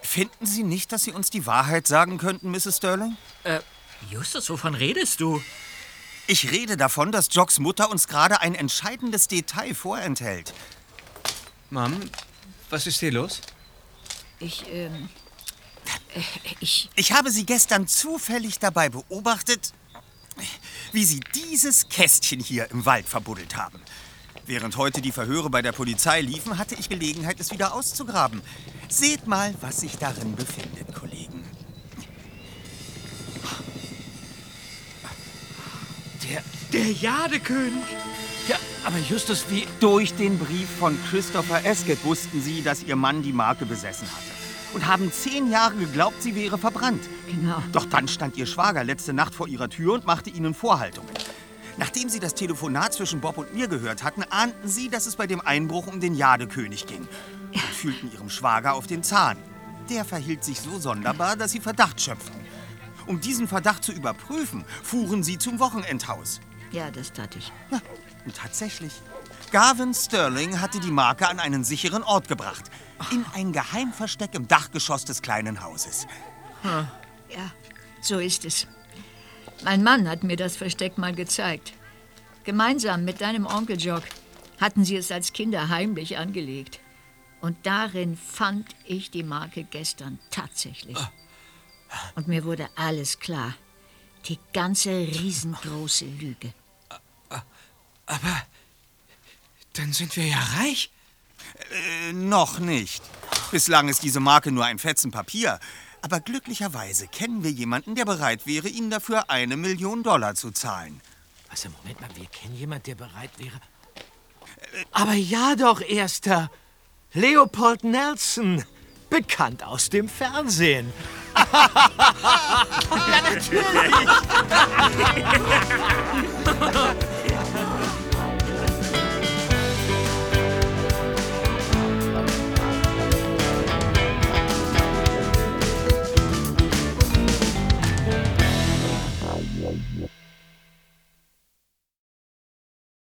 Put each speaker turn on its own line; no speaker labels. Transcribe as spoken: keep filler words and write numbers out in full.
Finden Sie nicht, dass Sie uns die Wahrheit sagen könnten, Misses Sterling?
Äh, Justus, wovon redest du?
Ich rede davon, dass Jocks Mutter uns gerade ein entscheidendes Detail vorenthält.
Mom, was ist hier los?
Ich, ähm... Äh, ich...
Ich habe Sie gestern zufällig dabei beobachtet, wie Sie dieses Kästchen hier im Wald verbuddelt haben. Während heute die Verhöre bei der Polizei liefen, hatte ich Gelegenheit, es wieder auszugraben. Seht mal, was sich darin befindet, Kollegen.
Der, der Jadekönig.
Ja, aber Justus, wie... Durch den Brief von Christopher Esket wussten Sie, dass Ihr Mann die Marke besessen hatte. Und haben zehn Jahre geglaubt, sie wäre verbrannt.
Genau.
Doch dann stand Ihr Schwager letzte Nacht vor Ihrer Tür und machte Ihnen Vorhaltungen. Nachdem Sie das Telefonat zwischen Bob und mir gehört hatten, ahnten Sie, dass es bei dem Einbruch um den Jadekönig ging. Und fühlten Ihrem Schwager auf den Zahn. Der verhielt sich so sonderbar, dass Sie Verdacht schöpften. Um diesen Verdacht zu überprüfen, fuhren Sie zum Wochenendhaus.
Ja, das tat ich.
Ja, und tatsächlich. Garvin Sterling hatte die Marke an einen sicheren Ort gebracht. In ein Geheimversteck im Dachgeschoss des kleinen Hauses.
Hm. Ja, so ist es. Mein Mann hat mir das Versteck mal gezeigt. Gemeinsam mit deinem Onkel Jock hatten sie es als Kinder heimlich angelegt. Und darin fand ich die Marke gestern tatsächlich. Und mir wurde alles klar. Die ganze riesengroße Lüge.
Aber dann sind wir ja reich.
Äh, noch nicht. Bislang ist diese Marke nur ein Fetzen Papier. Aber glücklicherweise kennen wir jemanden, der bereit wäre, Ihnen dafür eine Million Dollar zu zahlen.
Also, Moment mal, wir kennen jemanden, der bereit wäre... Äh, Aber ja doch, Erster. Leopold Nelson. Bekannt aus dem Fernsehen.
Ja, natürlich.